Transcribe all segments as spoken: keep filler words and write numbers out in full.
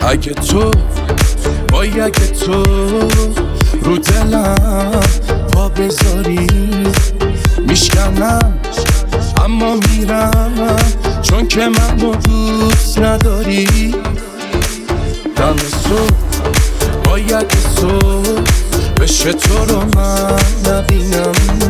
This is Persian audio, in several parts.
اگه تو وای اگه تو رو دلم پا بذاری میشکنم اما میرم چون که منو دوست نداری. دم صبح وای اگه صبح بشه تو رو من نبینم،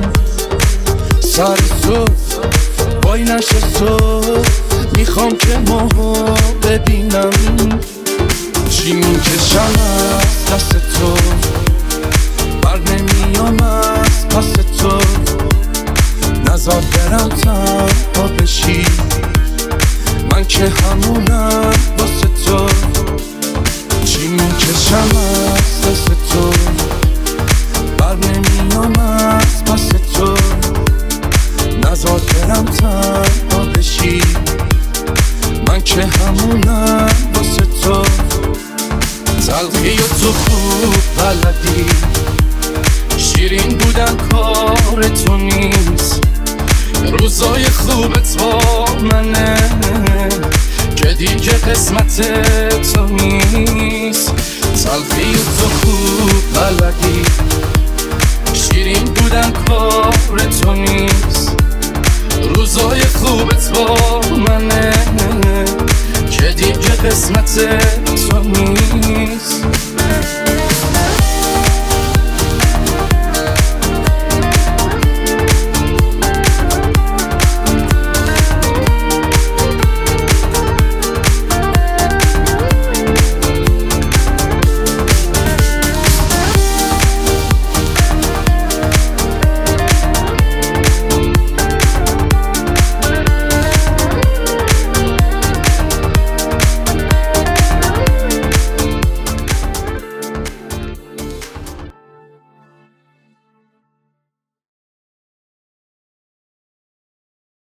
سر صبح وای نشه صبح میخوام که ماهو ببینم. چی میکشم از دست تو بر نمیام از پس تو، نزار برم تنها بشی من که همونم واسه تو. چی میکشم از دست تو بر نمیام از پس تو، نزار برم تنها بشی من که همونم واسه تو. تلخی و تو خوب بلدی، شیرین بودن کار تو نیست، روزای خوبت با منه که دیگه قسمت تو نیست. تلخی و تو خوب بلدی، شیرین بودن کار تو نیست، روزای خوبت با منه که دیگه قسمت تو نیست.